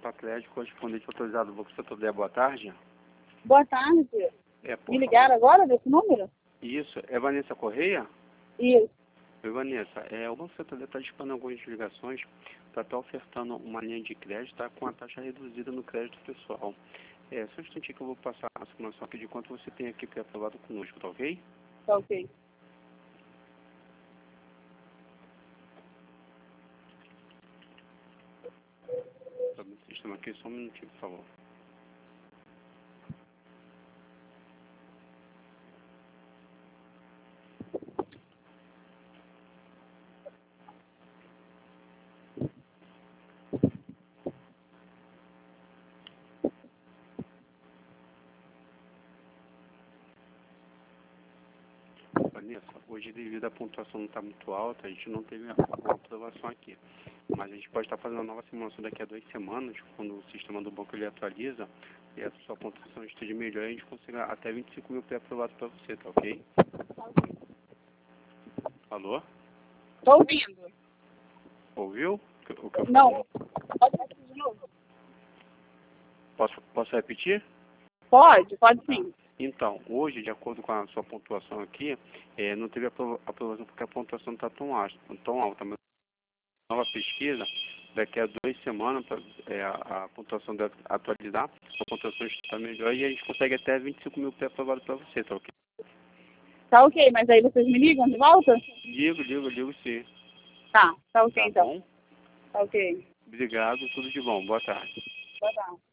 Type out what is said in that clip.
Atlético, correspondente autorizado do Banco Santander. Boa tarde. Boa tarde. Por Me ligaram agora desse número? Isso. É Vanessa Correia? Isso. Oi, Vanessa. O Banco Santander está disponindo algumas ligações para estar ofertando uma linha de crédito, tá, com a taxa reduzida no crédito pessoal. Só um instantinho que eu vou passar a informação aqui de quanto você tem aqui pré-aprovado conosco, tá ok? Tá ok. Tá no sistema aqui, só um minutinho, por favor. Vanessa, hoje devido à pontuação não estar muito alta, a gente não teve uma aprovação aqui. Mas a gente pode estar fazendo uma nova simulação daqui a 2 semanas, quando o sistema do banco ele atualiza e a sua pontuação esteja melhor, a gente consegue até 25 mil pré-aprovados para você, tá ok? Alô? Tô ouvindo. Ouviu o que eu falei? Não. Pode repetir de novo? Posso repetir? Pode sim. Então, hoje, de acordo com a sua pontuação aqui, não teve aprovação porque a pontuação não está tão alta, mas nova pesquisa, daqui a 2 semanas, a pontuação deve atualizar, a pontuação está melhor e a gente consegue até 25 mil pré-aprovados para você, tá ok? Tá ok, mas aí vocês me ligam de volta? Ligo sim. Tá ok Tá então. bom? Tá ok. Obrigado, tudo de bom. Boa tarde. Boa tarde.